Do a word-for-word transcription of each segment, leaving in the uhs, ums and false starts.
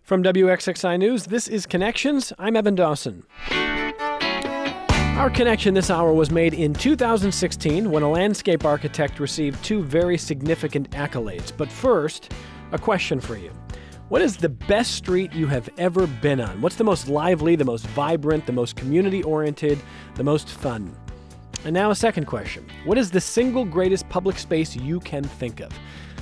From W X X I News, this is Connections. I'm Evan Dawson. Our connection this hour was made in two thousand sixteen when a landscape architect received two very significant accolades. But first, a question for you. What is the best street you have ever been on? What's the most lively, the most vibrant, the most community-oriented, the most fun? And now a second question. What is the single greatest public space you can think of?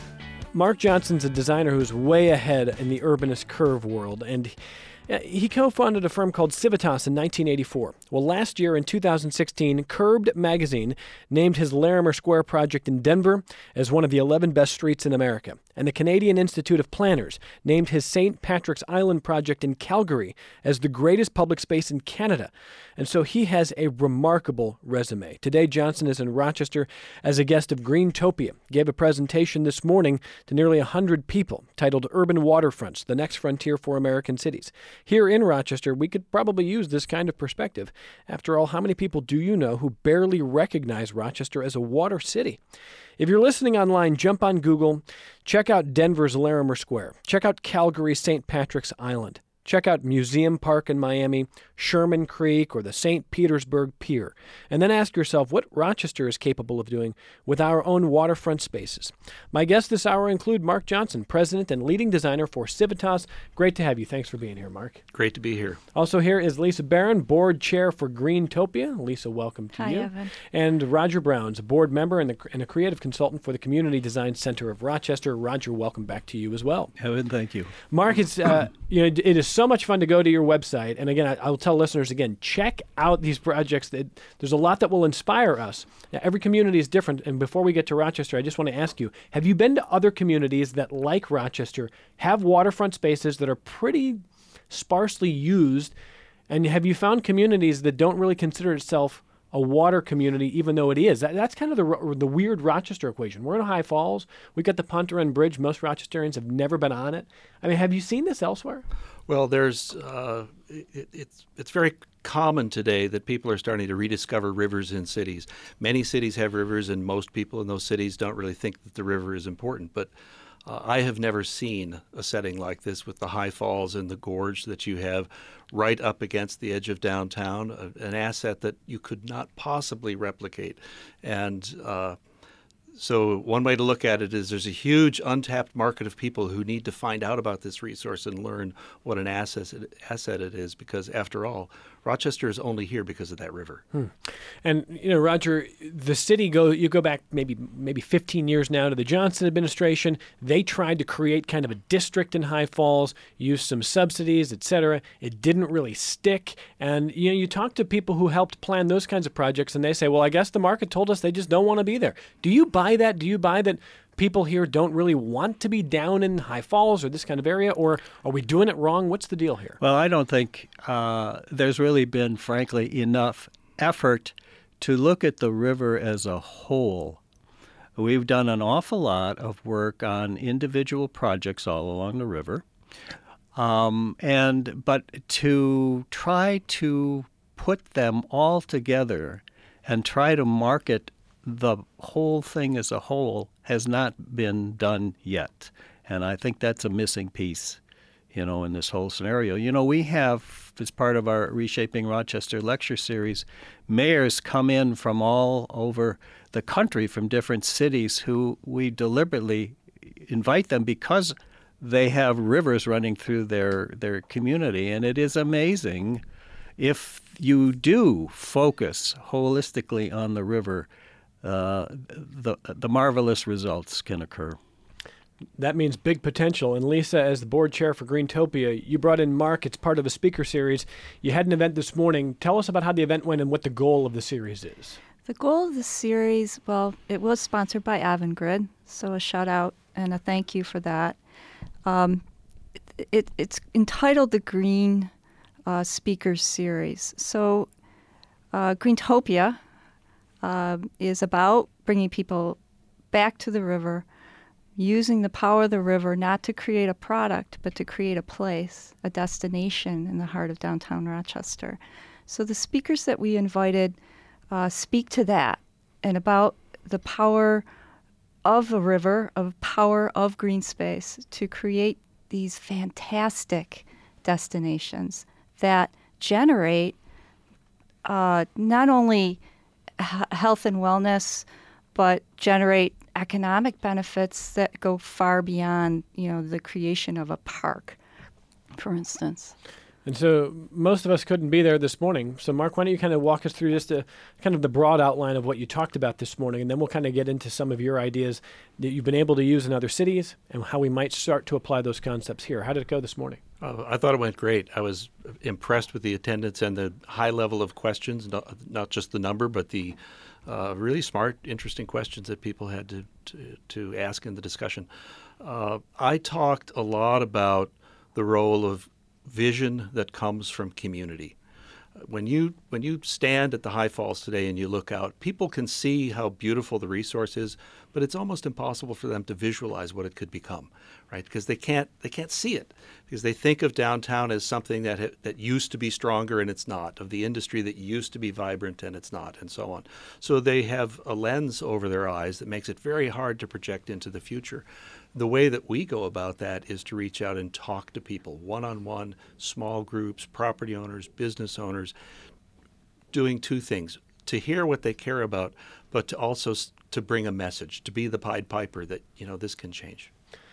Mark Johnson's a designer who's way ahead in the urbanist curve world, and he co-founded a firm called Civitas in nineteen eighty-four. Well, last year in two thousand sixteen, Curbed magazine named his Larimer Square project in Denver as one of the eleven best streets in America. And the Canadian Institute of Planners named his Saint Patrick's Island project in Calgary as the greatest public space in Canada. And so he has a remarkable resume. Today, Johnson is in Rochester as a guest of Greentopia. He gave a presentation this morning to nearly one hundred people titled Urban Waterfronts, the Next Frontier for American Cities. Here in Rochester, we could probably use this kind of perspective. After all, how many people do you know who barely recognize Rochester as a water city? If you're listening online, jump on Google, check out Denver's Larimer Square, check out Calgary's Saint Patrick's Island, check out Museum Park in Miami, Sherman Creek, or the Saint Petersburg Pier, and then ask yourself what Rochester is capable of doing with our own waterfront spaces. My guests this hour include Mark Johnson, president and leading designer for Civitas. Great to have you. Thanks for being here, Mark. Great to be here. Also here is Lisa Barron, board chair for Greentopia. Lisa, welcome to Hi, you. Evan. And Roger Browns, a board member and, the, and a creative consultant for the Community Design Center of Rochester. Roger, welcome back to you as well. Evan, thank you. Mark, it's uh, you know it is so much fun to go to your website. And again, I, I will tell listeners again, check out these projects. That, there's a lot that will inspire us. Now, every community is different. And before we get to Rochester, I just want to ask you, have you been to other communities that, like Rochester, have waterfront spaces that are pretty sparsely used? And have you found communities that don't really consider itself a water community, even though it is? That, that's kind of the the weird Rochester equation. We're in High Falls. We got the Ponte Run Bridge. Most Rochesterians have never been on it. I mean, have you seen this elsewhere? Well, there's uh, it, it's it's very common today that people are starting to rediscover rivers in cities. Many cities have rivers, and most people in those cities don't really think that the river is important. But uh, I have never seen a setting like this with the High Falls and the gorge that you have right up against the edge of downtown, a, an asset that you could not possibly replicate. And uh, so one way to look at it is there's a huge untapped market of people who need to find out about this resource and learn what an asset asset it is, because after all, Rochester is only here because of that river. Hmm. And you know, Roger, the city go you go back maybe maybe fifteen years now to the Johnson administration. They tried to create kind of a district in High Falls, use some subsidies, et cetera. It didn't really stick. And you know, you talk to people who helped plan those kinds of projects, and they say, "Well, I guess the market told us they just don't want to be there." Do you buy that? Do you buy that? People here don't really want to be down in High Falls or this kind of area, or are we doing it wrong? What's the deal here? Well, I don't think uh, there's really been, frankly, enough effort to look at the river as a whole. We've done an awful lot of work on individual projects all along the river, um, and but to try to put them all together and try to market the whole thing as a whole has not been done yet. And I think that's a missing piece, you know, in this whole scenario. You know, we have, as part of our Reshaping Rochester lecture series, mayors come in from all over the country, from different cities, who we deliberately invite them because they have rivers running through their, their community. And it is amazing if you do focus holistically on the river, Uh, the the marvelous results can occur. That means big potential. And Lisa, as the board chair for Greentopia, you brought in Mark. It's part of a speaker series. You had an event this morning. Tell us about how the event went and what the goal of the series is. The goal of the series, well, it was sponsored by Avangrid, so a shout out and a thank you for that. Um, it, it, it's entitled the Green uh, Speakers Series. So uh, Greentopia Uh, is about bringing people back to the river, using the power of the river not to create a product, but to create a place, a destination in the heart of downtown Rochester. So the speakers that we invited uh, speak to that and about the power of a river, of power of green space to create these fantastic destinations that generate uh, not only h- health and wellness, but generate economic benefits that go far beyond, you know, the creation of a park, for instance. And so most of us couldn't be there this morning. So Mark, why don't you kind of walk us through just a, kind of the broad outline of what you talked about this morning, and then we'll kind of get into some of your ideas that you've been able to use in other cities and how we might start to apply those concepts here. How did it go this morning? Uh, I thought it went great. I was impressed with the attendance and the high level of questions, not, not just the number, but the uh, really smart, interesting questions that people had to, to, to ask in the discussion. Uh, I talked a lot about the role of vision that comes from community. When you when you stand at the High Falls today and you look out, people can see how beautiful the resource is, but it's almost impossible for them to visualize what it could become, right? Because they can't they can't see it, because they think of downtown as something that ha- that used to be stronger and it's not, of the industry that used to be vibrant and it's not, and so on. So they have a lens over their eyes that makes it very hard to project into the future. The way that we go about that is to reach out and talk to people, one-on-one, small groups, property owners, business owners, doing two things: to hear what they care about, but to also s- to bring a message, to be the Pied Piper that, you know, this can change.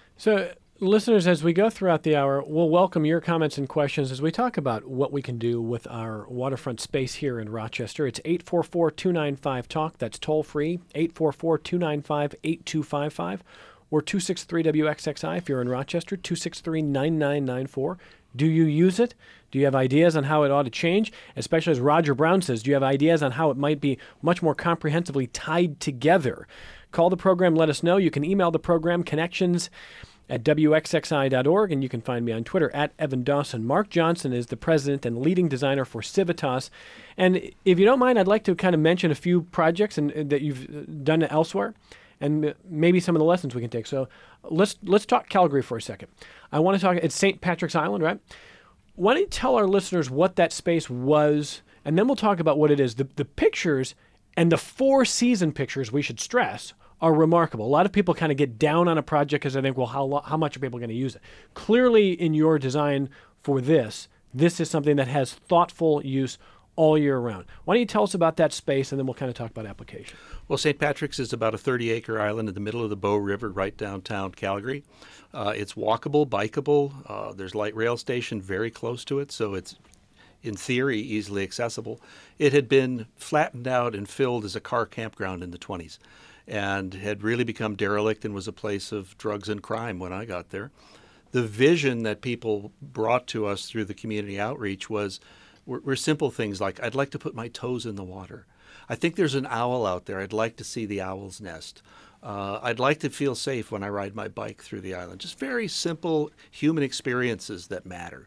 So listeners, as we go throughout the hour, we'll welcome your comments and questions as we talk about what we can do with our waterfront space here in Rochester. It's eight four four, two nine five, TALK. That's toll free, eight four four, two nine five, eight two five five. Or two six three W X X I if you're in Rochester, two six three, nine nine nine four. Do you use it? Do you have ideas on how it ought to change? Especially as Roger Brown says, do you have ideas on how it might be much more comprehensively tied together? Call the program, let us know. You can email the program, connections at W X X I dot org, and you can find me on Twitter at Evan Dawson. Mark Johnson is the president and leading designer for Civitas. And if you don't mind, I'd like to kind of mention a few projects and, and that you've done elsewhere, and maybe some of the lessons we can take. So let's let's talk Calgary for a second. I want to talk, it's Saint Patrick's Island, right? Why don't you tell our listeners what that space was, and then we'll talk about what it is. The, the pictures and the four-season pictures, we should stress, are remarkable. A lot of people kind of get down on a project because they think, well, how, lo- how much are people going to use it? Clearly, in your design for this, this is something that has thoughtful use all year round. Why don't you tell us about that space, and then we'll kind of talk about application. Well, Saint Patrick's is about a thirty-acre island in the middle of the Bow River, right downtown Calgary. Uh, it's walkable, bikeable. Uh, there's light rail station very close to it, so it's, in theory, easily accessible. It had been flattened out and filled as a car campground in the twenties, and had really become derelict and was a place of drugs and crime when I got there. The vision that people brought to us through the community outreach was were, were simple things like, I'd like to put my toes in the water. I think there's an owl out there. I'd like to see the owl's nest. Uh, I'd like to feel safe when I ride my bike through the island. Just very simple human experiences that matter.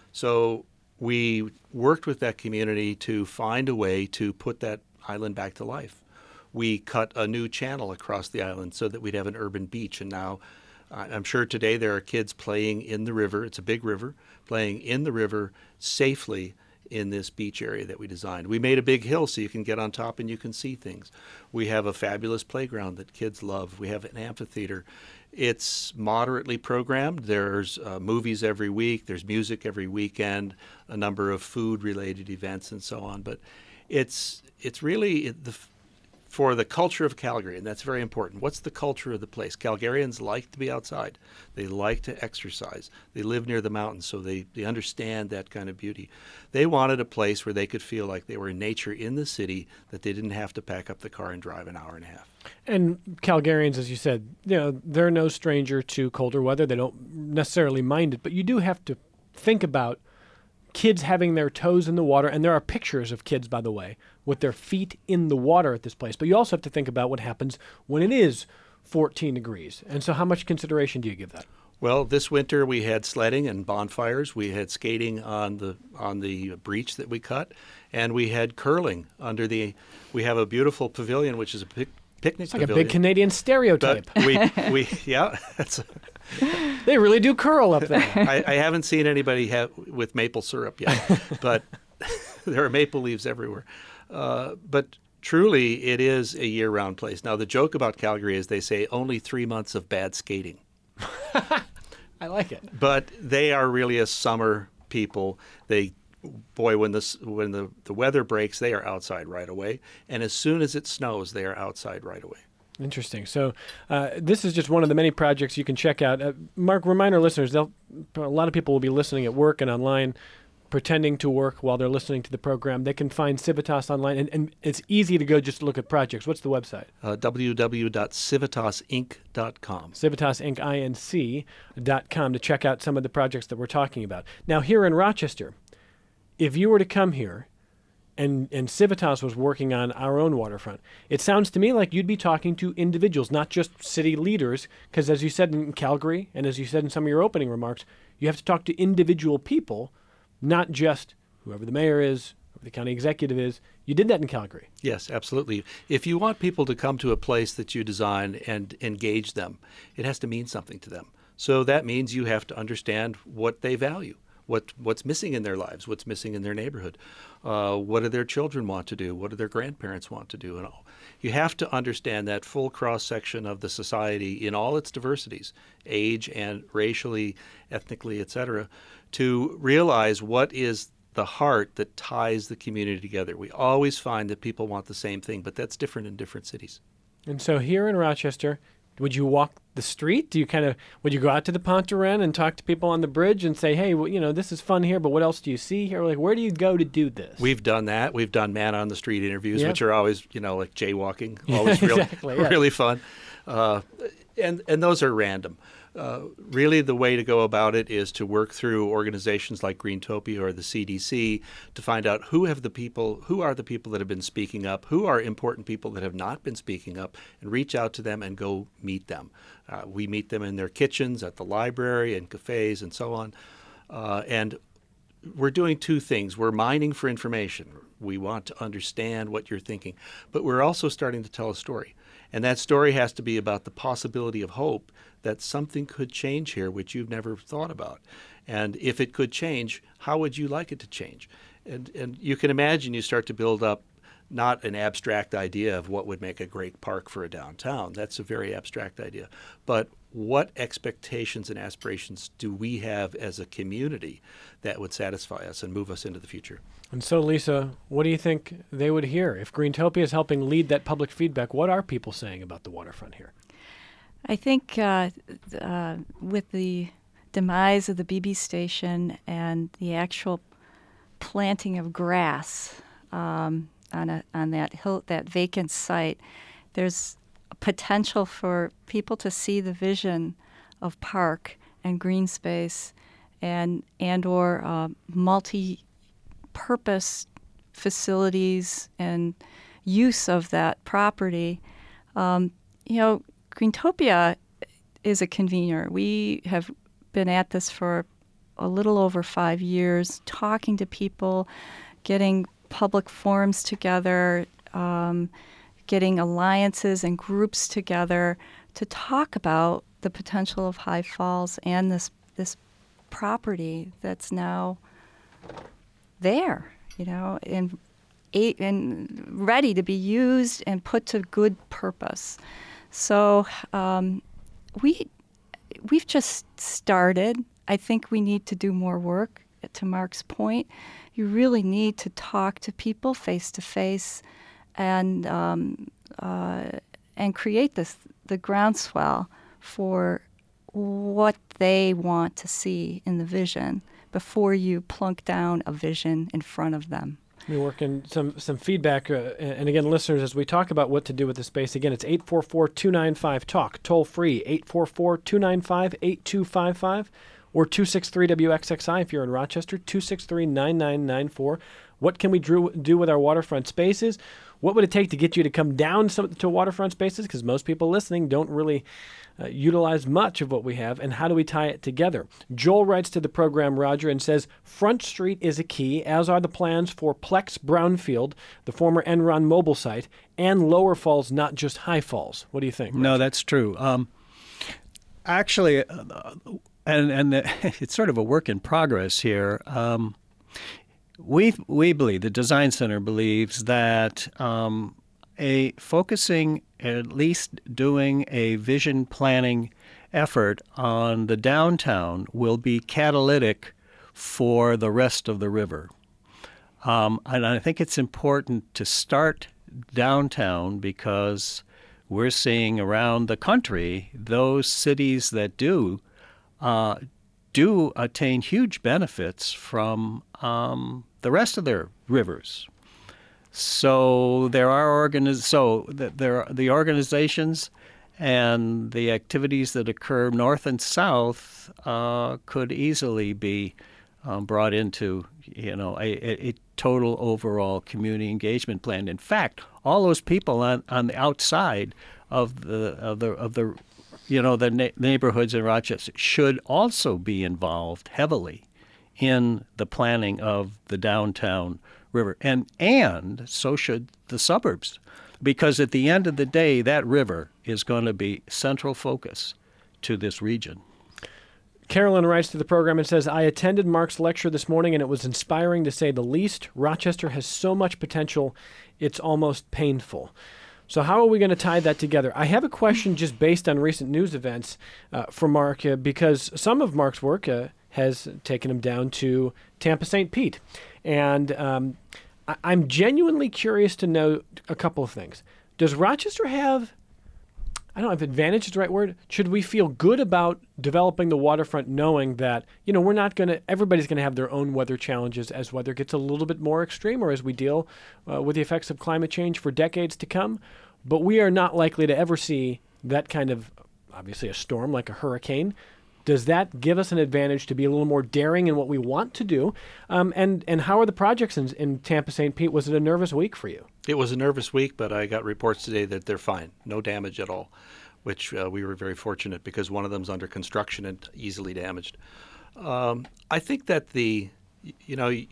So we worked with that community to find a way to put that island back to life. We cut a new channel across the island so that we'd have an urban beach. And now uh, I'm sure today there are kids playing in the river. It's a big river, playing in the river safely in this beach area that we designed. We made a big hill so you can get on top and you can see things. We have a fabulous playground that kids love. We have an amphitheater. It's moderately programmed. There's uh, movies every week. There's music every weekend, a number of food-related events and so on. But it's it's really the for the culture of Calgary, and that's very important. What's the culture of the place? Calgarians like to be outside. They like to exercise. They live near the mountains, so they, they understand that kind of beauty. They wanted a place where they could feel like they were in nature in the city, that they didn't have to pack up the car and drive an hour and a half. And Calgarians, as you said, you know, they're no stranger to colder weather. They don't necessarily mind it, but you do have to think about kids having their toes in the water, and there are pictures of kids, by the way, with their feet in the water at this place. But you also have to think about what happens when it is fourteen degrees. And so how much consideration do you give that? Well, this winter we had sledding and bonfires. We had skating on the on the breach that we cut, and we had curling under the. We have a beautiful pavilion, which is a pic, picnic it's like pavilion. a big Canadian stereotype. But we we yeah, that's. A, they really do curl up there. I, I haven't seen anybody have, with maple syrup yet, but there are maple leaves everywhere. Uh, but truly, it is a year-round place. Now, the joke about Calgary is they say only three months of bad skating. I like it. But they are really a summer people. They, boy, when the when the, the weather breaks, they are outside right away. And as soon as it snows, they are outside right away. Interesting. So uh, this is just one of the many projects you can check out. Uh, Mark, remind our listeners, they'll, a lot of people will be listening at work and online, pretending to work while they're listening to the program. They can find Civitas online, and, and it's easy to go just look at projects. What's the website? Uh, w w w dot civitas inc dot com. civitas inc dot com to check out some of the projects that we're talking about. Now, here in Rochester, if you were to come here and, and Civitas was working on our own waterfront, it sounds to me like you'd be talking to individuals, not just city leaders, because as you said in Calgary, and as you said in some of your opening remarks, you have to talk to individual people, not just whoever the mayor is, whoever the county executive is. You did that in Calgary. Yes, absolutely. If you want people to come to a place that you design and engage them, it has to mean something to them. So that means you have to understand what they value, what what's missing in their lives, what's missing in their neighborhood, uh, what do their children want to do, what do their grandparents want to do, and all. You have to understand that full cross-section of the society in all its diversities, age and racially, ethnically, et cetera, to realize what is the heart that ties the community together. We always find that people want the same thing, but that's different in different cities. And so here in Rochester, would you walk the street? Do you kind of, would you go out to the Pont de Rennes and talk to people on the bridge and say, hey, well, you know, this is fun here, but what else do you see here? Like, where do you go to do this? We've done that. We've done man on the street interviews, Yep. which are always, you know, like jaywalking, always really, Exactly, yeah. really fun. Uh, and, and those are random. Uh, really, the way to go about it is to work through organizations like Greentopia or the C D C to find out who have the people, who are the people that have been speaking up, who are important people that have not been speaking up, and reach out to them and go meet them. Uh, we meet them in their kitchens, at the library, and cafes, and so on. Uh, and we're doing two things. We're mining for information. We want to understand what you're thinking, but we're also starting to tell a story. And that story has to be about the possibility of hope that something could change here which you've never thought about. And if it could change, how would you like it to change? And, and you can imagine you start to build up not an abstract idea of what would make a great park for a downtown. That's a very abstract idea. But what expectations and aspirations do we have as a community that would satisfy us and move us into the future? And so, Lisa, what do you think they would hear? If Greentopia is helping lead that public feedback, what are people saying about the waterfront here? I think uh, uh, with the demise of the B B station and the actual planting of grass um, on a on that hill, that vacant site, there's a potential for people to see the vision of park and green space and and or uh, multi-purpose facilities and use of that property. Um, you know, Greentopia is a convener. We have been at this for a little over five years, talking to people, getting public forums together, um, getting alliances and groups together to talk about the potential of High Falls and this this property that's now there, you know, and and ready to be used and put to good purpose. So um, we we've just started. I think we need to do more work. To Mark's point, you really need to talk to people face to face, and um, uh, and create this the groundswell for what they want to see in the vision before you plunk down a vision in front of them. We work in some, some feedback. Uh, and again, listeners, as we talk about what to do with the space, again, it's eight four four, two nine five, TALK, toll free, eight four four, two nine five, eight two five five, or two six three W X X I if you're in Rochester, two six three, nine nine nine four. What can we do, do with our waterfront spaces? What would it take to get you to come down some, to waterfront spaces? Because most people listening don't really uh, utilize much of what we have. And how do we tie it together? Joel writes to the program, Roger, and says, Front Street is a key, as are the plans for Plex Brownfield, the former Enron mobile site, and Lower Falls, not just High Falls. What do you think, Roger? No, that's true. Um, actually, uh, and, and it's sort of a work in progress here. Um, We we believe, the Design Center believes that um, a focusing, at least doing a vision planning effort on the downtown will be catalytic for the rest of the river. Um, and I think it's important to start downtown because we're seeing around the country those cities that do uh, do attain huge benefits from um, the rest of their rivers. So there are organiz- so th- there are the organizations and the activities that occur north and south uh, could easily be um, brought into, you know, a, a total overall community engagement plan. In fact, all those people on, on the outside of the of the of the you know the na- neighborhoods in Rochester should also be involved heavily in the planning of the downtown river, and and so should the suburbs, because at the end of the day, that river is going to be central focus to this region. Carolyn writes to the program and says, I attended Mark's lecture this morning and it was inspiring to say the least. Rochester has so much potential, it's almost painful. So how are we going to tie that together? I have a question just based on recent news events uh, for Mark, uh, because some of Mark's work uh, has taken him down to Tampa Saint Pete. And um, I- I'm genuinely curious to know a couple of things. Does Rochester have, I don't know if advantage is the right word, should we feel good about developing the waterfront knowing that, you know, we're not going to, everybody's going to have their own weather challenges as weather gets a little bit more extreme or as we deal uh, with the effects of climate change for decades to come, but we are not likely to ever see that kind of, obviously a storm like a hurricane. Does that give us an advantage to be a little more daring in what we want to do? Um, and, and how are the projects in, in Tampa Saint Pete? Was it a nervous week for you? It was a nervous week, but I got reports today that they're fine. No damage at all, which uh, we were very fortunate because one of them's under construction and easily damaged. Um, I think that the, you know, you,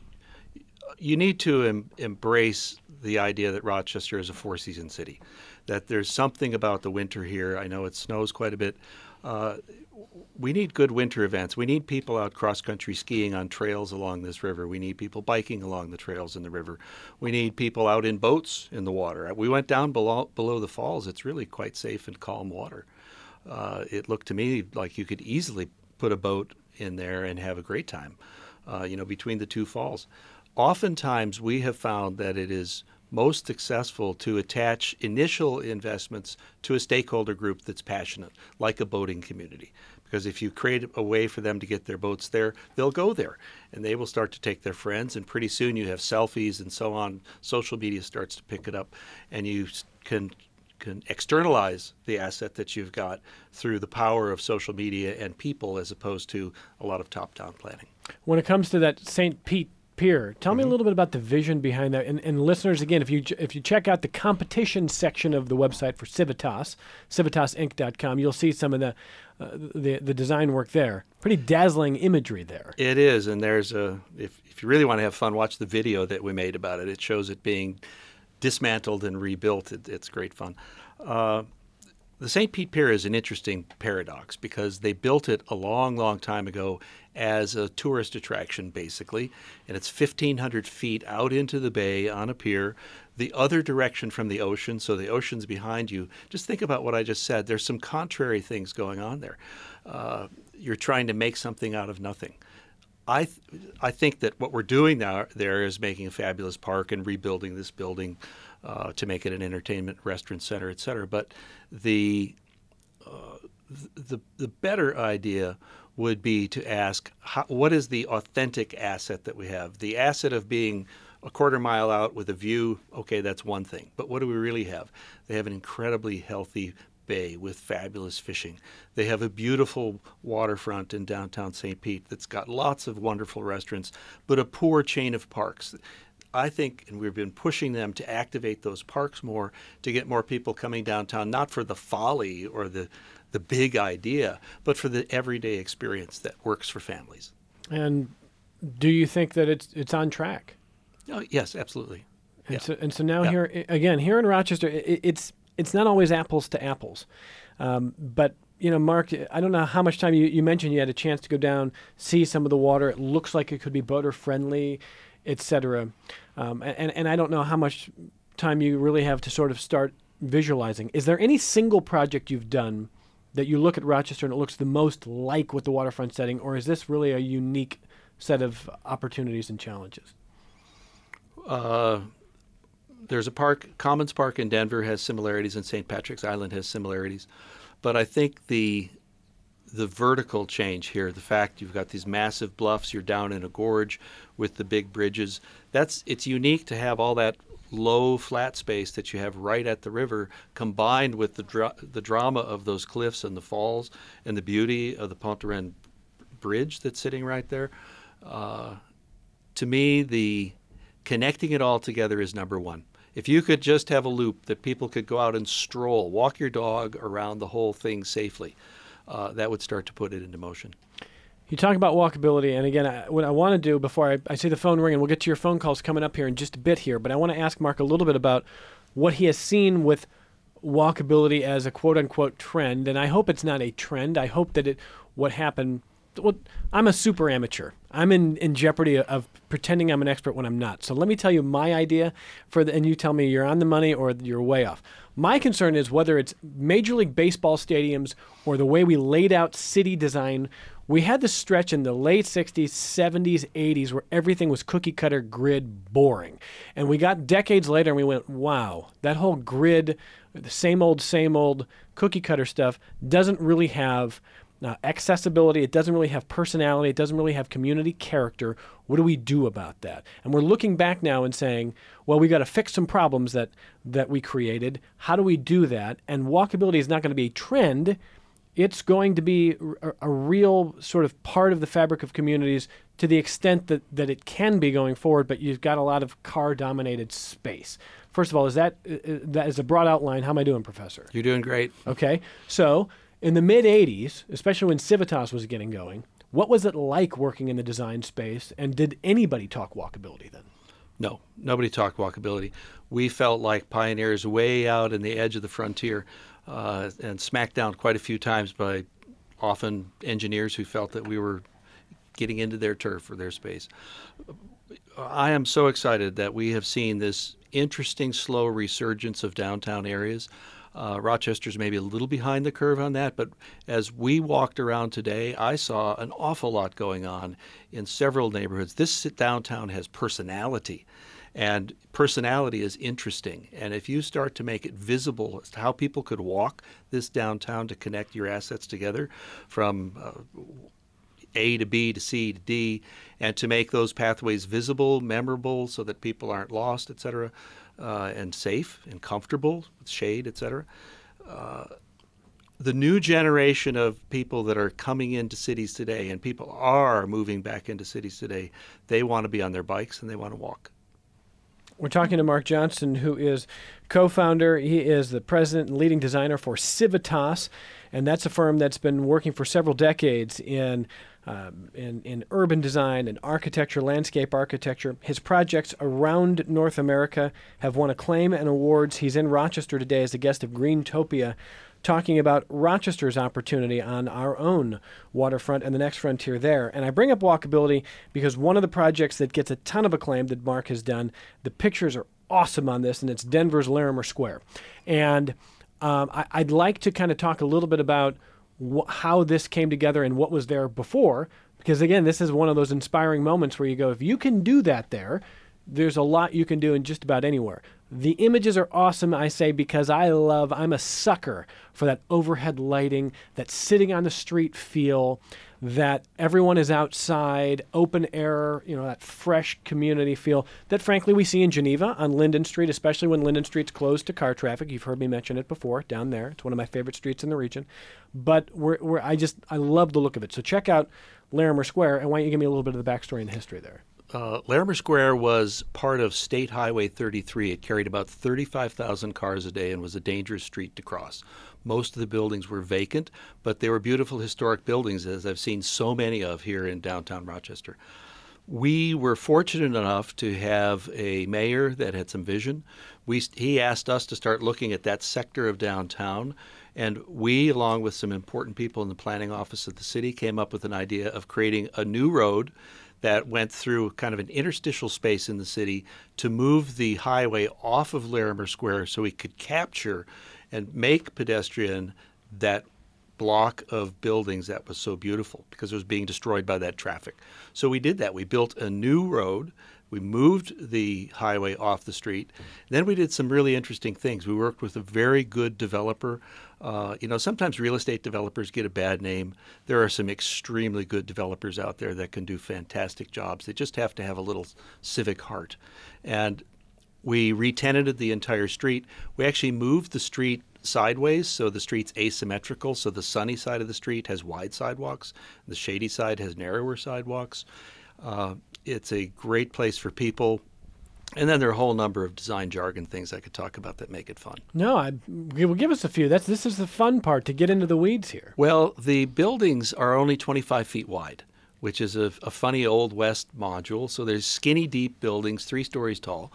you need to em- embrace the idea that Rochester is a four-season city, that there's something about the winter here. I know it snows quite a bit. Uh, we need good winter events. We need people out cross-country skiing on trails along this river. We need people biking along the trails in the river. We need people out in boats in the water. We went down below, below the falls. It's really quite safe and calm water. Uh, it looked to me like you could easily put a boat in there and have a great time, uh, you know, between the two falls. Oftentimes, we have found that it is most successful to attach initial investments to a stakeholder group that's passionate, like a boating community. Because if you create a way for them to get their boats there, they'll go there, and they will start to take their friends, and pretty soon you have selfies and so on. Social media starts to pick it up, and you can can externalize the asset that you've got through the power of social media and people as opposed to a lot of top-down planning. When it comes to that Saint Pete Pier, tell mm-hmm. me a little bit about the vision behind that. And, and listeners, again, if you if you check out the competition section of the website for Civitas, civitas inc dot com, you'll see some of the, uh, the the design work there. Pretty dazzling imagery there. It is, and there's a if if you really want to have fun, watch the video that we made about it. It shows it being dismantled and rebuilt. It, it's great fun. Uh, The Saint Pete Pier is an interesting paradox because they built it a long, long time ago as a tourist attraction, basically, and it's fifteen hundred feet out into the bay on a pier, the other direction from the ocean, so the ocean's behind you. Just think about what I just said. There's some contrary things going on there. Uh, you're trying to make something out of nothing. I th- I think that what we're doing now there is making a fabulous park and rebuilding this building uh, to make it an entertainment, restaurant center, et cetera. But the uh, the the better idea would be to ask, how, what is the authentic asset that we have? The asset of being a quarter mile out with a view, okay, that's one thing. But what do we really have? They have an incredibly healthy bay with fabulous fishing. They have a beautiful waterfront in downtown Saint Pete that's got lots of wonderful restaurants, but a poor chain of parks. I think, and we've been pushing them to activate those parks more to get more people coming downtown, not for the folly or the, the big idea, but for the everyday experience that works for families. And do you think that it's it's on track? Oh, yes, absolutely. And, yeah. so, and so now yeah. here, again, here in Rochester, it, it's it's not always apples to apples. Um, but, you know, Mark, I don't know how much time you, you mentioned you had a chance to go down, see some of the water. It looks like it could be boater friendly, et cetera. Um, and, and I don't know how much time you really have to sort of start visualizing. Is there any single project you've done that you look at Rochester and it looks the most like what the waterfront setting, or is this really a unique set of opportunities and challenges? Uh, there's a park, Commons Park in Denver has similarities, and Saint Patrick's Island has similarities. But I think the the vertical change here, the fact you've got these massive bluffs, you're down in a gorge with the big bridges, that's it's unique to have all that low flat space that you have right at the river, combined with the dra- the drama of those cliffs and the falls and the beauty of the Pont de Rennes bridge that's sitting right there. Uh, to me, the connecting it all together is number one. If you could just have a loop that people could go out and stroll, walk your dog around the whole thing safely, uh, that would start to put it into motion. You talk about walkability, and again, I, what I want to do before I, I see the phone ring, and we'll get to your phone calls coming up here in just a bit here, but I want to ask Mark a little bit about what he has seen with walkability as a quote-unquote trend, and I hope it's not a trend. I hope that it what happened well, I'm a super amateur. I'm in, in jeopardy of, of pretending I'm an expert when I'm not. So let me tell you my idea, for the, and you tell me you're on the money or you're way off. My concern is whether it's Major League Baseball stadiums or the way we laid out city design. We had this stretch in the late sixties, seventies, eighties where everything was cookie-cutter grid boring. And we got decades later and we went, wow, that whole grid, the same old, same old cookie-cutter stuff doesn't really have Uh, accessibility, it doesn't really have personality, it doesn't really have community character. What do we do about that? And we're looking back now and saying, well, we got to fix some problems that, that we created. How do we do that? And walkability is not going to be a trend. It's going to be a, a real sort of part of the fabric of communities to the extent that, that it can be going forward, but you've got a lot of car-dominated space. First of all, is that, uh, that is a broad outline. How am I doing, Professor? You're doing great. Okay, so in the mid-eighties, especially when Civitas was getting going, what was it like working in the design space, and did anybody talk walkability then? No, nobody talked walkability. We felt like pioneers way out in the edge of the frontier, uh, and smacked down quite a few times by often engineers who felt that we were getting into their turf or their space. I am so excited that we have seen this interesting, slow resurgence of downtown areas. Uh, Rochester's maybe a little behind the curve on that, but as we walked around today, I saw an awful lot going on in several neighborhoods. This downtown has personality, and personality is interesting. And if you start to make it visible as to how people could walk this downtown to connect your assets together from uh, A to B to C to D, and to make those pathways visible, memorable, so that people aren't lost, et cetera, Uh, and safe and comfortable with shade, et cetera. Uh, the new generation of people that are coming into cities today, and people are moving back into cities today, they want to be on their bikes and they want to walk. We're talking to Mark Johnston, who is co-founder. He is the president and leading designer for Civitas, and that's a firm that's been working for several decades in Um, in, in urban design and architecture, landscape architecture. His projects around North America have won acclaim and awards. He's in Rochester today as a guest of Greentopia, talking about Rochester's opportunity on our own waterfront and the next frontier there. And I bring up walkability because one of the projects that gets a ton of acclaim that Mark has done, the pictures are awesome on this, and it's Denver's Larimer Square. And um, I, I'd like to kind of talk a little bit about Wh- how this came together and what was there before, because again, this is one of those inspiring moments where you go, if you can do that there, there's a lot you can do in just about anywhere. The images are awesome, I say, because I love, I'm a sucker for that overhead lighting, that sitting on the street feel, that everyone is outside, open air, you know, that fresh community feel that frankly we see in Geneva on Linden Street, especially when Linden Street's closed to car traffic. You've heard me mention it before down there. It's one of my favorite streets in the region. But we're, we're, I just, I love the look of it. So check out Larimer Square, and why don't you give me a little bit of the backstory and the history there? Uh, Larimer Square was part of State Highway thirty-three. It carried about thirty-five thousand cars a day and was a dangerous street to cross. Most of the buildings were vacant, but they were beautiful historic buildings, as I've seen so many of here in downtown Rochester. We were fortunate enough to have a mayor that had some vision. We, he asked us to start looking at that sector of downtown, and we, along with some important people in the planning office of the city, came up with an idea of creating a new road that went through kind of an interstitial space in the city to move the highway off of Larimer Square so we could capture and make pedestrian that block of buildings that was so beautiful because it was being destroyed by that traffic. So we did that. We built a new road. We moved the highway off the street. Then we did some really interesting things. We worked with a very good developer. Uh, you know, sometimes real estate developers get a bad name. There are some extremely good developers out there that can do fantastic jobs. They just have to have a little civic heart. And we re-tenanted the entire street. We actually moved the street sideways, so the street's asymmetrical. So the sunny side of the street has wide sidewalks. The shady side has narrower sidewalks. Uh, it's a great place for people. And then there are a whole number of design jargon things I could talk about that make it fun. No, I, well, give us a few. That's This is the fun part, to get into the weeds here. Well, the buildings are only twenty-five feet wide, which is a, a funny Old West module. So there's skinny deep buildings, three stories tall.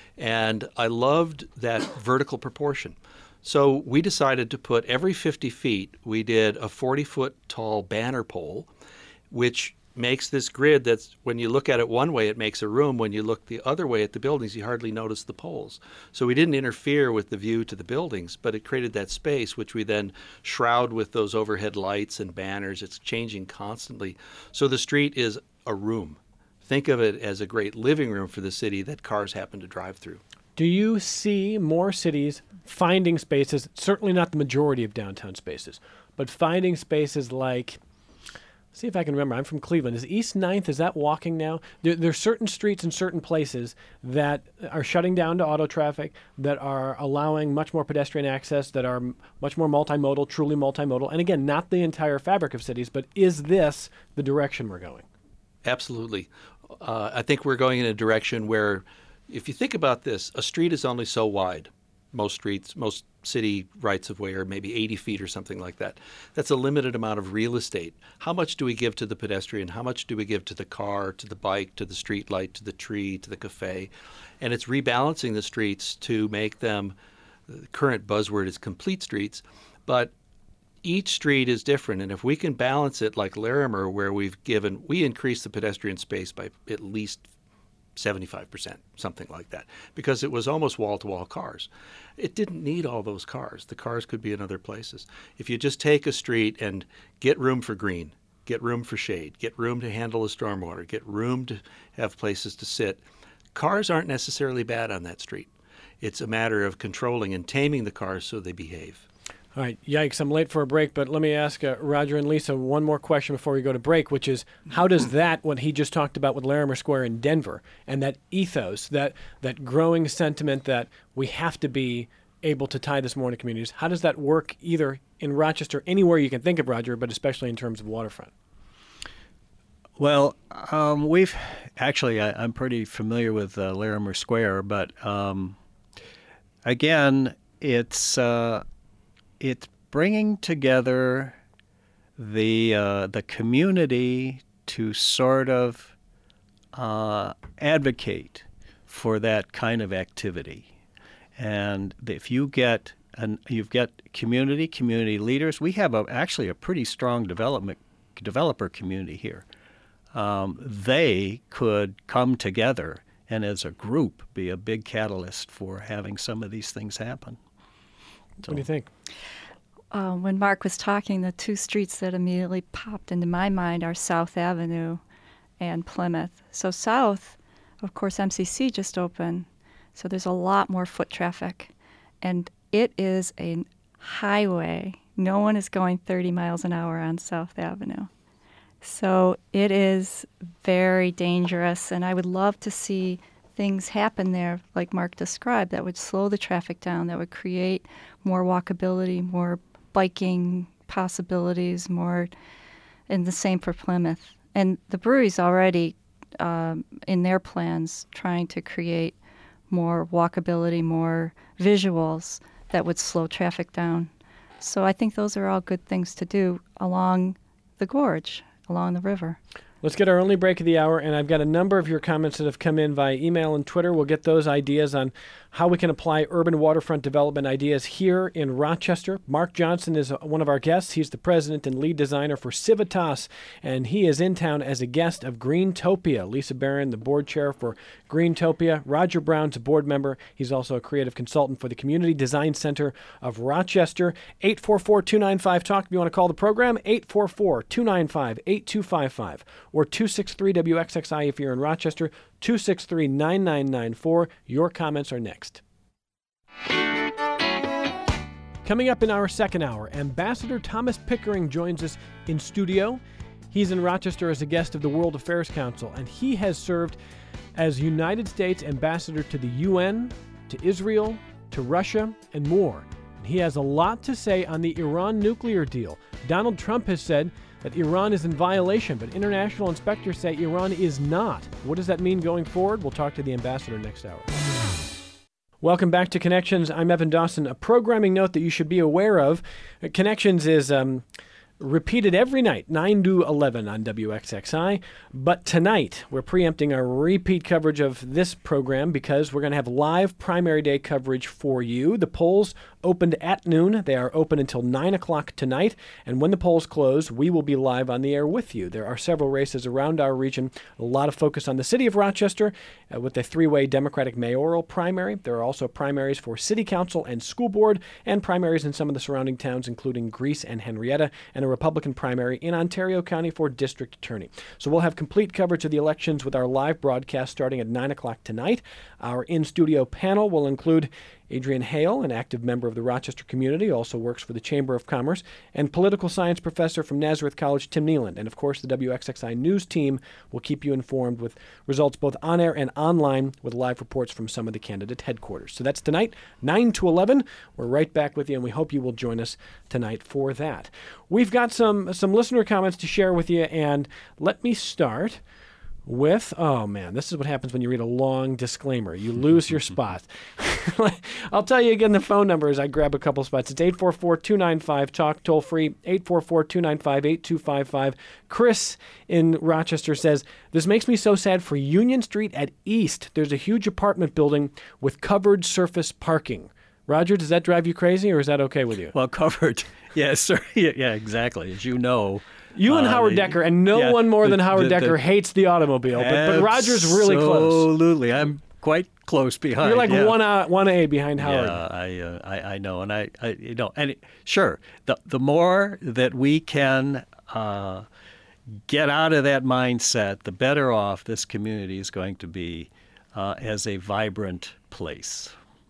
And I loved that vertical proportion. So we decided to put every fifty feet, we did a forty-foot tall banner pole, which makes this grid that's, when you look at it one way, it makes a room. When you look the other way at the buildings, you hardly notice the poles. So we didn't interfere with the view to the buildings, but it created that space, which we then shroud with those overhead lights and banners. It's changing constantly. So the street is a room. Think of it as a great living room for the city that cars happen to drive through. Do you see more cities finding spaces, certainly not the majority of downtown spaces, but finding spaces like, see if I can remember, I'm from Cleveland. Is East ninth, is that walking now? There, there are certain streets in certain places that are shutting down to auto traffic, that are allowing much more pedestrian access, that are m- much more multimodal, truly multimodal. And again, not the entire fabric of cities, but is this the direction we're going? Absolutely. Uh, I think we're going in a direction where, if you think about this, a street is only so wide. Most streets, most city rights-of-way are maybe eighty feet or something like that. That's a limited amount of real estate. How much do we give to the pedestrian? How much do we give to the car, to the bike, to the street light, to the tree, to the cafe? And it's rebalancing the streets to make them, the current buzzword is complete streets, but each street is different. And if we can balance it like Larimer, where we've given, we increase the pedestrian space by at least seventy-five percent, something like that, because it was almost wall-to-wall cars. It didn't need all those cars. The cars could be in other places. If you just take a street and get room for green, get room for shade, get room to handle the stormwater, get room to have places to sit, cars aren't necessarily bad on that street. It's a matter of controlling and taming the cars so they behave. All right, yikes, I'm late for a break, but let me ask uh, Roger and Lisa one more question before we go to break, which is, how does that, what he just talked about with Larimer Square in Denver, and that ethos, that that growing sentiment that we have to be able to tie this more into communities, how does that work either in Rochester, anywhere you can think of, Roger, but especially in terms of waterfront? Well, um, we've actually, I, I'm pretty familiar with uh, Larimer Square, but um, again, it's uh, it's bringing together the uh, the community to sort of uh, advocate for that kind of activity. And if you get an, you've got community, community leaders. We have a, actually a pretty strong development developer community here. Um, they could come together and as a group be a big catalyst for having some of these things happen. So. What do you think? Uh, when Mark was talking, the two streets that immediately popped into my mind are South Avenue and Plymouth. So South, of course, M C C just opened, so there's a lot more foot traffic. And it is a highway. No one is going thirty miles an hour on South Avenue. So it is very dangerous, and I would love to see things happen there, like Mark described, that would slow the traffic down, that would create more walkability, more biking possibilities, more, and the same for Plymouth. And the brewery's already, um, in their plans, trying to create more walkability, more visuals that would slow traffic down. So I think those are all good things to do along the gorge, along the river. Let's get our only break of the hour, and I've got a number of your comments that have come in via email and Twitter. We'll get those ideas on how we can apply urban waterfront development ideas here in Rochester. Mark Johnson is one of our guests. He's the president and lead designer for Civitas, and he is in town as a guest of Greentopia. Lisa Barron, the board chair for Greentopia. Roger Brown's a board member. He's also a creative consultant for the Community Design Center of Rochester. eight four four, two nine five, talk if you want to call the program. eight four four, two nine five, eight two five five or two six three W X X I if you're in Rochester. two six three, nine nine nine four. Your comments are next. Coming up in our second hour, Ambassador Thomas Pickering joins us in studio. He's in Rochester as a guest of the World Affairs Council, and he has served as United States Ambassador to the U N, to Israel, to Russia, and more. And he has a lot to say on the Iran nuclear deal. Donald Trump has said that Iran is in violation, but international inspectors say Iran is not. What does that mean going forward? We'll talk to the ambassador next hour. Welcome back to Connections. I'm Evan Dawson. A programming note that you should be aware of. Connections is um, repeated every night, nine to eleven on W X X I. But tonight, we're preempting our repeat coverage of this program because we're going to have live primary day coverage for you. The polls opened at noon. They are open until nine o'clock tonight. And when the polls close, we will be live on the air with you. There are several races around our region. A lot of focus on the city of Rochester uh, with the three-way Democratic mayoral primary. There are also primaries for city council and school board, and primaries in some of the surrounding towns, including Greece and Henrietta, and a Republican primary in Ontario County for district attorney. So we'll have complete coverage of the elections with our live broadcast starting at nine o'clock tonight. Our in-studio panel will include Adrian Hale, an active member of the Rochester community, also works for the Chamber of Commerce, and political science professor from Nazareth College, Tim Neeland. And, of course, the W X X I News team will keep you informed with results both on air and online with live reports from some of the candidate headquarters. So that's tonight, nine to eleven. We're right back with you, and we hope you will join us tonight for that. We've got some, some listener comments to share with you, and let me start with, oh man, this is what happens when you read a long disclaimer. You lose your spot. I'll tell you again the phone number as I grab a couple spots. It's eight four four, two nine five, talk, toll free, eight four four, two nine five, eight two five five. Chris in Rochester says, this makes me so sad for Union Street at East. There's a huge apartment building with covered surface parking. Roger, does that drive you crazy, or is that okay with you? Well, covered. Yes, sir. Yeah, yeah, exactly. As you know. You and uh, Howard Decker, and no yeah, one more than Howard the, the, Decker hates the automobile, but, but Roger's really close. Absolutely. I'm quite close behind. You're like yeah. one, uh, one A behind Howard. Yeah, I, uh, I, I know. And I, I you know, and it, sure, the, the more that we can uh, get out of that mindset, the better off this community is going to be uh, as a vibrant place.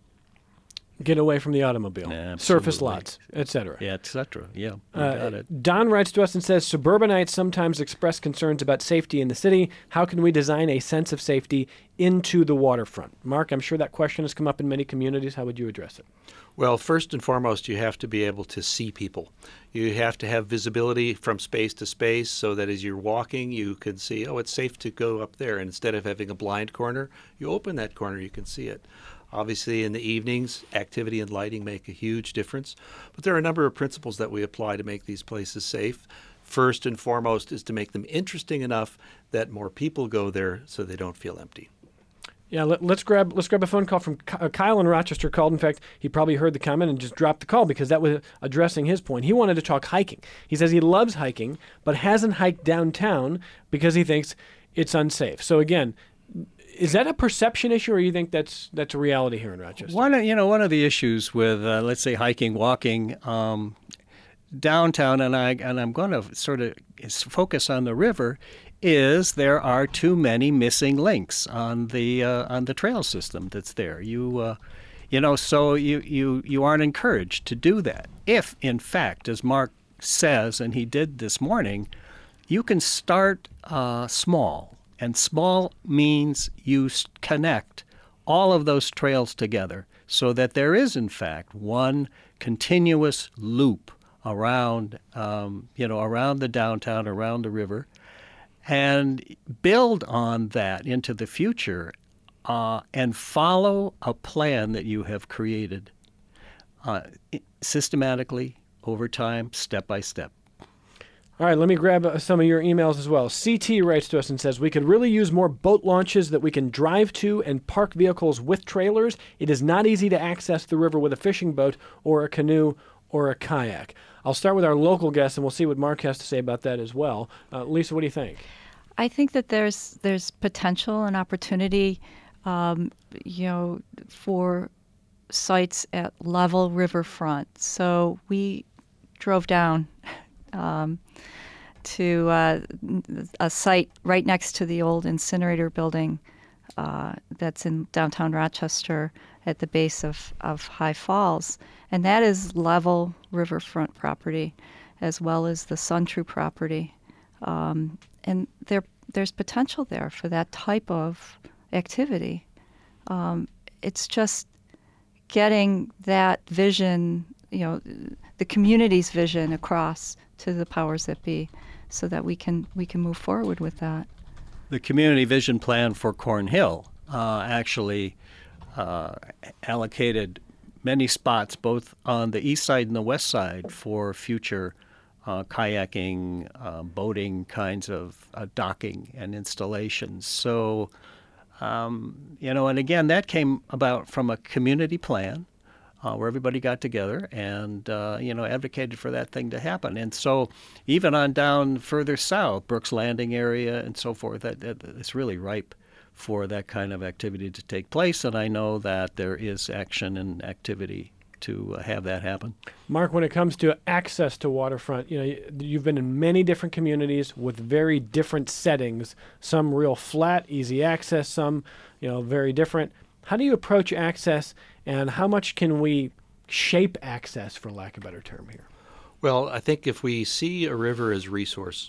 Get away from the automobile, Absolutely. Surface lots, et cetera. Yeah, et cetera. Yeah, you uh, got it. Don writes to us and says, suburbanites sometimes express concerns about safety in the city. How can we design a sense of safety into the waterfront? Mark, I'm sure that question has come up in many communities. How would you address it? Well, first and foremost, you have to be able to see people. You have to have visibility from space to space so that as you're walking, you can see, oh, it's safe to go up there. And instead of having a blind corner, you open that corner, you can see it. Obviously, in the evenings, activity and lighting make a huge difference. But there are a number of principles that we apply to make these places safe. First and foremost is to make them interesting enough that more people go there so they don't feel empty. Yeah, let, let's grab let's grab a phone call from Kyle in Rochester. Called. In fact, he probably heard the comment and just dropped the call because that was addressing his point. He wanted to talk hiking. He says he loves hiking, but hasn't hiked downtown because he thinks it's unsafe. So again, is that a perception issue, or you think that's that's a reality here in Rochester? One, of, you know, one of the issues with, uh, let's say, hiking, walking um, downtown, and I and I'm going to sort of focus on the river, is there are too many missing links on the uh, on the trail system that's there. You, uh, you know, so you, you you aren't encouraged to do that. If, in fact, as Mark says, and he did this morning, you can start uh, small. And small means you connect all of those trails together so that there is, in fact, one continuous loop around, um, you know, around the downtown, around the river, and build on that into the future uh, and follow a plan that you have created uh, systematically over time, step by step. All right, let me grab uh, some of your emails as well. C T writes to us and says, we could really use more boat launches that we can drive to and park vehicles with trailers. It is not easy to access the river with a fishing boat or a canoe or a kayak. I'll start with our local guest, and we'll see what Mark has to say about that as well. Uh, Lisa, what do you think? I think that there's there's potential and opportunity, um, you know, for sites at level riverfront. So we drove down um, to uh, a site right next to the old incinerator building uh, that's in downtown Rochester at the base of, of High Falls. And that is level riverfront property, as well as the SunTrue property. Um, and there, there's potential there for that type of activity. Um, it's just getting that vision, you know, the community's vision across to the powers that be, so that we can we can move forward with that. The community vision plan for Cornhill uh, actually uh, allocated many spots, both on the east side and the west side, for future uh, kayaking, uh, boating kinds of uh, docking and installations. So, um, you know, and again, that came about from a community plan uh, where everybody got together and, uh, you know, advocated for that thing to happen. And so even on down further south, Brooks Landing area and so forth, that, that it's really ripe for that kind of activity to take place. And I know that there is action and activity to uh, have that happen. Mark, when it comes to access to waterfront, you know, you've been in many different communities with very different settings, some real flat, easy access, some, you know, very different. How do you approach access, and how much can we shape access, for lack of a better term here? Well, I think if we see a river as resource,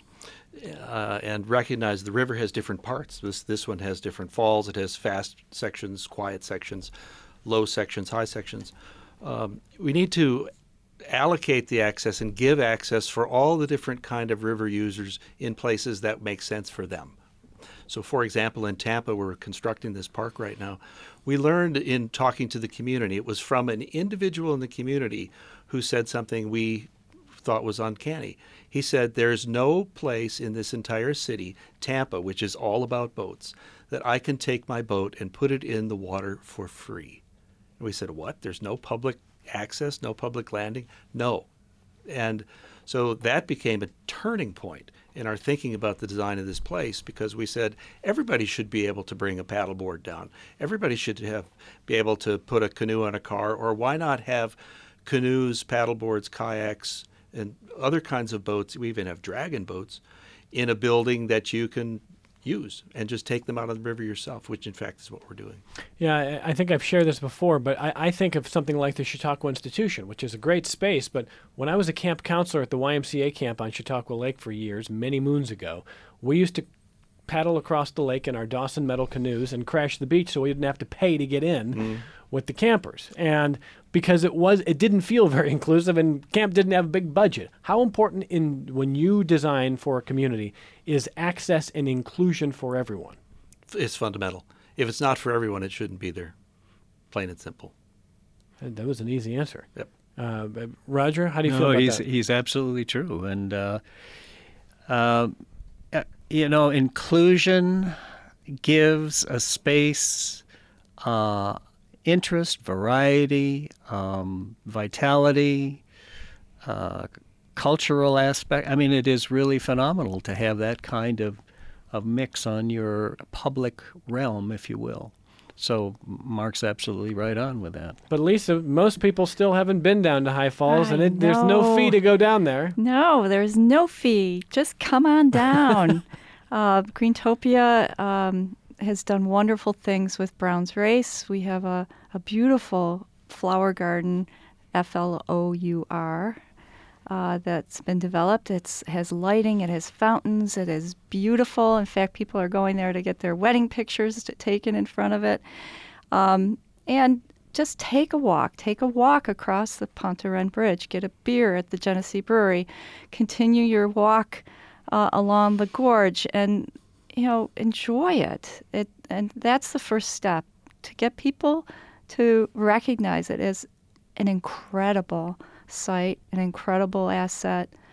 Uh, and recognize the river has different parts. This this one has different falls. It has fast sections, quiet sections, low sections, high sections. Um, we need to allocate the access and give access for all the different kind of river users in places that make sense for them. So, for example, in Tampa, we're constructing this park right now. We learned in talking to the community, it was from an individual in the community who said something we thought was uncanny. He said, there's no place in this entire city, Tampa, which is all about boats, that I can take my boat and put it in the water for free. And we said, what? There's no public access, no public landing? No. And so that became a turning point in our thinking about the design of this place, because we said everybody should be able to bring a paddleboard down. Everybody should have be able to put a canoe on a car, or why not have canoes, paddleboards, kayaks, and other kinds of boats. We even have dragon boats in a building that you can use and just take them out of the river yourself, which in fact is what we're doing. Yeah, I I think I've shared this before, but I, I think of something like the Chautauqua Institution, which is a great space. But when I was a camp counselor at the Y M C A camp on Chautauqua Lake for years, many moons ago, we used to paddle across the lake in our Dawson metal canoes and crash the beach so we didn't have to pay to get in mm. with the campers. And because it was, it didn't feel very inclusive, and camp didn't have a big budget. How important in when you design for a community is access and inclusion for everyone? It's fundamental. If it's not for everyone, it shouldn't be there. Plain and simple. That was an easy answer. Yep. Uh, Roger, how do you no, feel about he's, that? He's absolutely true. And, uh, uh, you know, inclusion gives a space, uh, interest, variety, um, vitality, uh, cultural aspect. I mean, it is really phenomenal to have that kind of, of mix on your public realm, if you will. So Mark's absolutely right on with that. But Lisa, most people still haven't been down to High Falls, I and it, there's no know. fee to go down there. No, there's no fee. Just come on down. uh, Greentopia um, has done wonderful things with Brown's Race. We have a, a beautiful flower garden, F L O U R, uh, that's been developed. It has lighting, it has fountains, it is beautiful. In fact, people are going there to get their wedding pictures to, taken in front of it. Um, and just take a walk. Take a walk across the Pontarén Bridge. Get a beer at the Genesee Brewery. Continue your walk uh, along the gorge, and you know, enjoy it. It and that's the first step, to get people to recognize it as an incredible site, an incredible asset,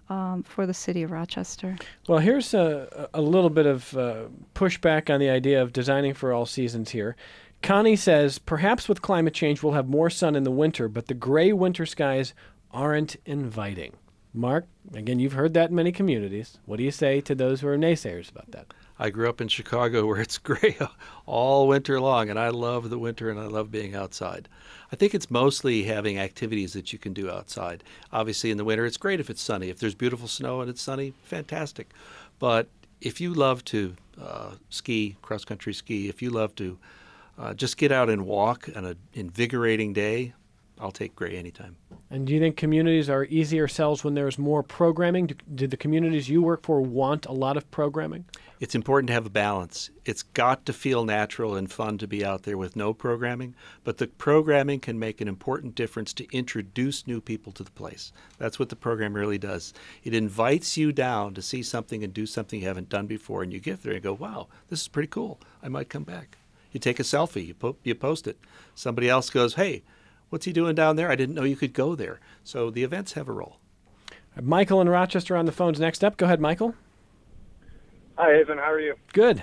um, for the city of Rochester. Well, here's a, a little bit of uh, pushback on the idea of designing for all seasons here. Connie says, perhaps with climate change we'll have more sun in the winter, but the gray winter skies aren't inviting. Mark, again, you've heard that in many communities. What do you say to those who are naysayers about that? I grew up in Chicago where it's gray all winter long, and I love the winter and I love being outside. I think it's mostly having activities that you can do outside. Obviously, in the winter, it's great if it's sunny. If there's beautiful snow and it's sunny, fantastic. But if you love to uh, ski, cross-country ski, if you love to uh, just get out and walk on an invigorating day, I'll take gray anytime. And do you think communities are easier sells when there's more programming? Do, do the communities you work for want a lot of programming? It's important to have a balance. It's got to feel natural and fun to be out there with no programming, but the programming can make an important difference to introduce new people to the place. That's what the program really does. It invites you down to see something and do something you haven't done before, and you get there and go, wow, this is pretty cool. I might come back. You take a selfie, you, po- you post it. Somebody else goes, hey, what's he doing down there? I didn't know you could go there. So the events have a role. Michael in Rochester on the phones next up. Go ahead, Michael. Hi, Evan. How are you? Good.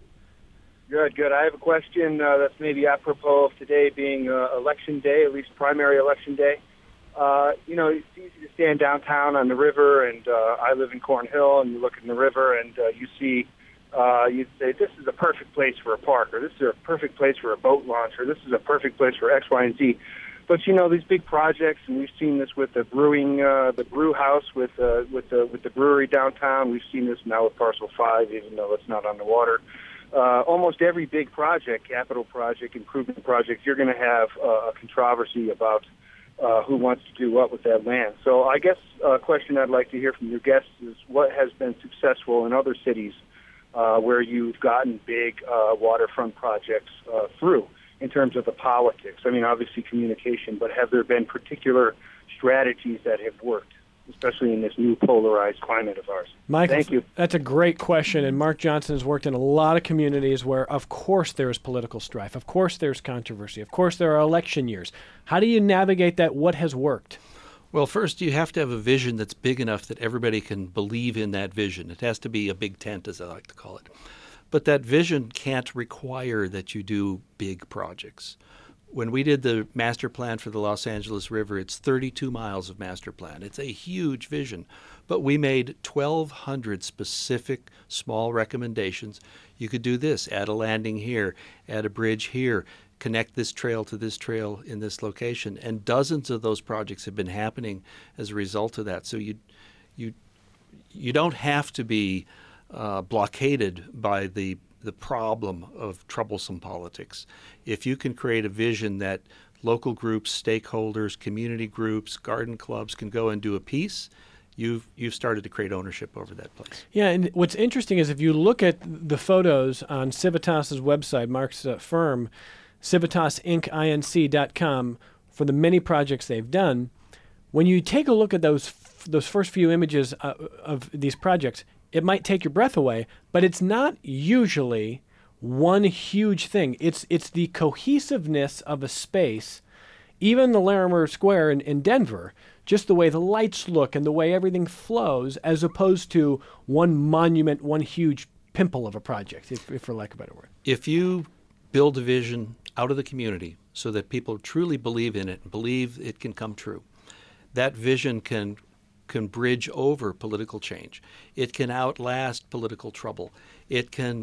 Good, good. I have a question uh, that's maybe apropos of today being uh, election day, at least primary election day. Uh, you know, it's easy to stand downtown on the river, and uh, I live in Cornhill, and you look in the river, and uh, you see, uh, you'd say, this is a perfect place for a park, or this is a perfect place for a boat launch, or this is a perfect place for X, Y, and Z. But you know, these big projects, and we've seen this with the brewing, uh, the brew house with uh, with the with the brewery downtown. We've seen this now with Parcel Five, even though it's not on the water. Uh, almost every big project, capital project, improvement project, you're going to have uh, a controversy about uh, who wants to do what with that land. So I guess a question I'd like to hear from your guests is what has been successful in other cities uh, where you've gotten big uh, waterfront projects uh, through, in terms of the politics. I mean, obviously communication, but have there been particular strategies that have worked, especially in this new polarized climate of ours? Michael, Thank you. That's a great question, and Mark Johnson has worked in a lot of communities where, of course, there's political strife. Of course, there's controversy. Of course, there are election years. How do you navigate that? What has worked? Well, first, you have to have a vision that's big enough that everybody can believe in that vision. It has to be a big tent, as I like to call it. But that vision can't require that you do big projects. When we did the master plan for the Los Angeles River, it's thirty-two miles of master plan. It's a huge vision. But we made twelve hundred specific small recommendations. You could do this, add a landing here, add a bridge here, connect this trail to this trail in this location. And dozens of those projects have been happening as a result of that. So you, you, you don't have to be Uh, blockaded by the the problem of troublesome politics. If you can create a vision that local groups, stakeholders, community groups, garden clubs can go and do a piece, you've you've started to create ownership over that place. Yeah, and what's interesting is if you look at the photos on Civitas's website, Mark's uh, firm, civitas inc inc dot com, for the many projects they've done, when you take a look at those f- those first few images uh, of these projects, it might take your breath away, but it's not usually one huge thing. It's it's the cohesiveness of a space, even the Larimer Square in, in Denver, just the way the lights look and the way everything flows, as opposed to one monument, one huge pimple of a project, if, if for lack of a better word. If you build a vision out of the community so that people truly believe in it and believe it can come true, that vision can can bridge over political change. It can outlast political trouble. It can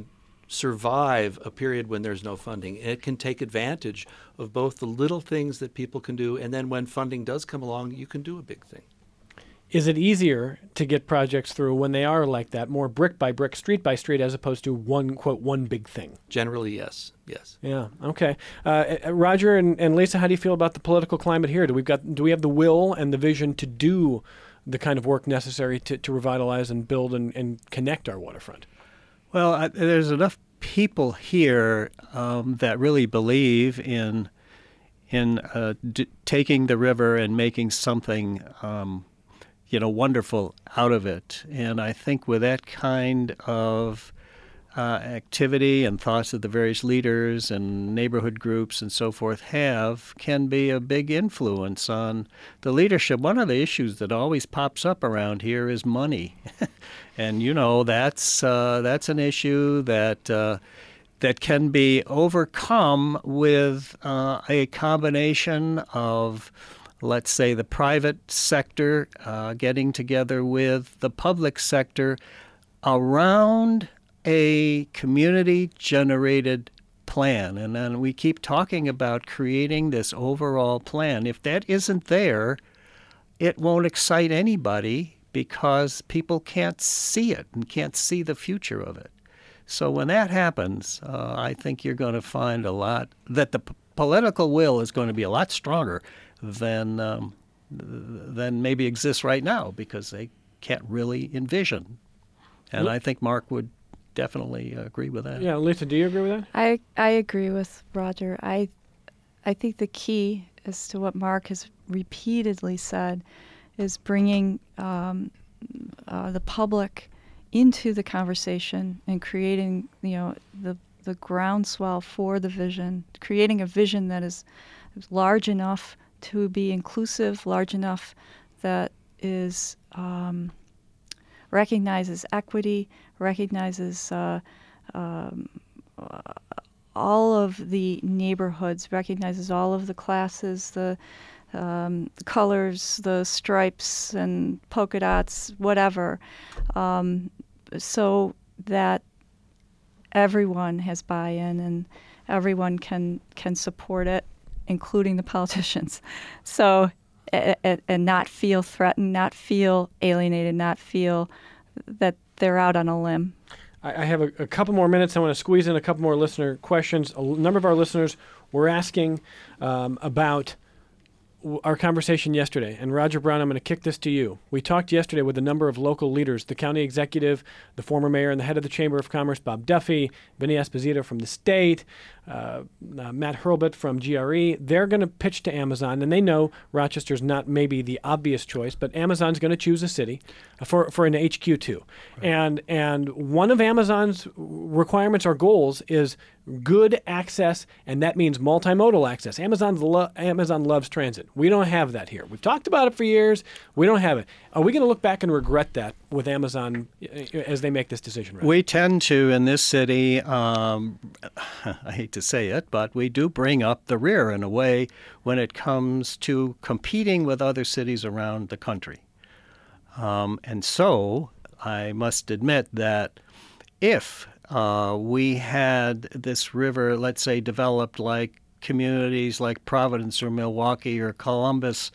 survive a period when there's no funding. It can take advantage of both the little things that people can do, and then when funding does come along, you can do a big thing. Is it easier to get projects through when they are like that, more brick by brick, street by street, as opposed to one, quote, one big thing? Generally, yes. Yes. Yeah. Okay. Uh, Roger and, and Lisa, how do you feel about the political climate here? Do we got do we have the will and the vision to do the kind of work necessary to, to revitalize and build and, and connect our waterfront? Well, I, there's enough people here um, that really believe in in uh, d- taking the river and making something, um, you know, wonderful out of it. And I think with that kind of uh, activity and thoughts that the various leaders and neighborhood groups and so forth have can be a big influence on the leadership. One of the issues that always pops up around here is money. And, you know, that's uh, that's an issue that uh, that can be overcome with uh, a combination of, let's say, the private sector uh, getting together with the public sector around a community-generated plan. And then we keep talking about creating this overall plan. If that isn't there, it won't excite anybody because people can't see it and can't see the future of it. So when that happens, uh, I think you're going to find a lot, that the p- political will is going to be a lot stronger than um, than maybe exists right now, because they can't really envision. And I think Mark would definitely agree with that. Yeah, Lisa, do you agree with that? I I agree with Roger. I I think the key as to what Mark has repeatedly said is bringing um, uh, the public into the conversation and creating, you know, the the groundswell for the vision, creating a vision that is large enough to be inclusive, large enough that is um, recognizes equity, recognizes uh, um, uh, all of the neighborhoods, recognizes all of the classes, the Um, the colors, the stripes and polka dots, whatever, um, so that everyone has buy-in and everyone can can support it, including the politicians. So, and, and not feel threatened, not feel alienated, not feel that they're out on a limb. I, I have a, a couple more minutes. I want to squeeze in a couple more listener questions. A number of our listeners were asking um, about our conversation yesterday. And Roger Brown, I'm going to kick this to you. We talked yesterday with a number of local leaders, the county executive, the former mayor and the head of the Chamber of Commerce, Bob Duffy, Vinny Esposito from the state, uh, uh, Matt Hurlbut from G R E. They're going to pitch to Amazon, and they know Rochester's not maybe the obvious choice, but Amazon's going to choose a city for, for an H Q too. Right. And, and one of Amazon's requirements or goals is good access, and that means multimodal access. Amazon's lo- Amazon loves transit. We don't have that here. We've talked about it for years. We don't have it. Are we going to look back and regret that with Amazon as they make this decision? Right? We tend to, in this city, um, I hate to say it, but we do bring up the rear in a way when it comes to competing with other cities around the country. Um, and so I must admit that if Uh, we had this river, let's say, developed like communities like Providence or Milwaukee or Columbus,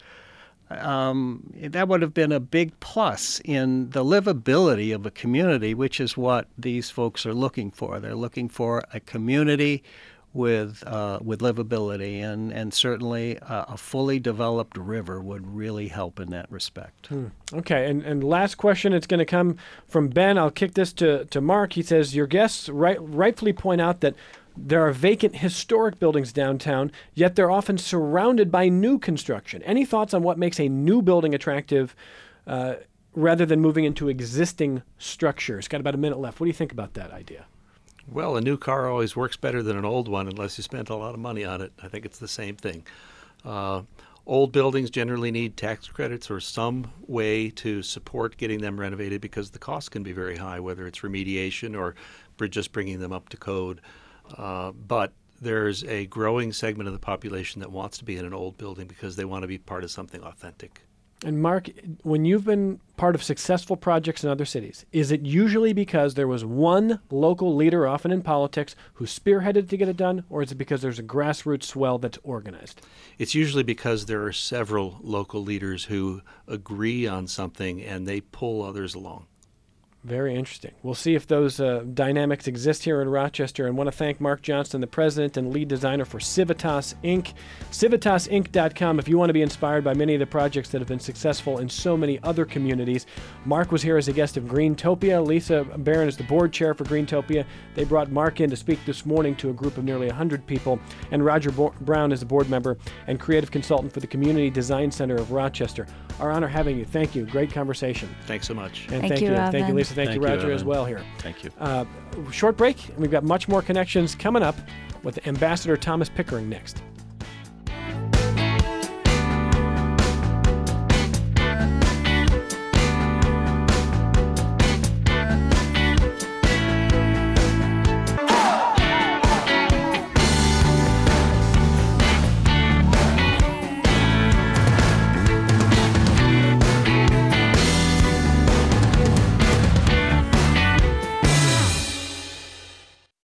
um, that would have been a big plus in the livability of a community, which is what these folks are looking for. They're looking for a community with uh, with livability, and, and certainly uh, a fully developed river would really help in that respect. Hmm. Okay, and, and last question, it's going to come from Ben. I'll kick this to, to Mark. He says, your guests right, rightfully point out that there are vacant historic buildings downtown, yet they're often surrounded by new construction. Any thoughts on what makes a new building attractive uh, rather than moving into existing structures? Got about a minute left. What do you think about that idea? Well, a new car always works better than an old one unless you spent a lot of money on it. I think it's the same thing. Uh, old buildings generally need tax credits or some way to support getting them renovated because the costs can be very high, whether it's remediation or just bringing them up to code. Uh, but there's a growing segment of the population that wants to be in an old building because they want to be part of something authentic. And Mark, when you've been part of successful projects in other cities, is it usually because there was one local leader, often in politics, who spearheaded to get it done, or is it because there's a grassroots swell that's organized? It's usually because there are several local leaders who agree on something and they pull others along. Very interesting. We'll see if those uh, dynamics exist here in Rochester. And want to thank Mark Johnston, the president and lead designer for Civitas Incorporated. Civitas Inc dot com if you want to be inspired by many of the projects that have been successful in so many other communities. Mark was here as a guest of Greentopia. Lisa Barron is the board chair for Greentopia. They brought Mark in to speak this morning to a group of nearly one hundred people. And Roger Bo- Brown is a board member and creative consultant for the Community Design Center of Rochester. Our honor having you. Thank you. Great conversation. Thanks so much. And thank, thank you, you. Evan. Thank you, Lisa. to thank, Thank you, you, Roger, as Evan. well here. Thank you. Uh, short break, and we've got much more connections coming up with Ambassador Thomas Pickering next.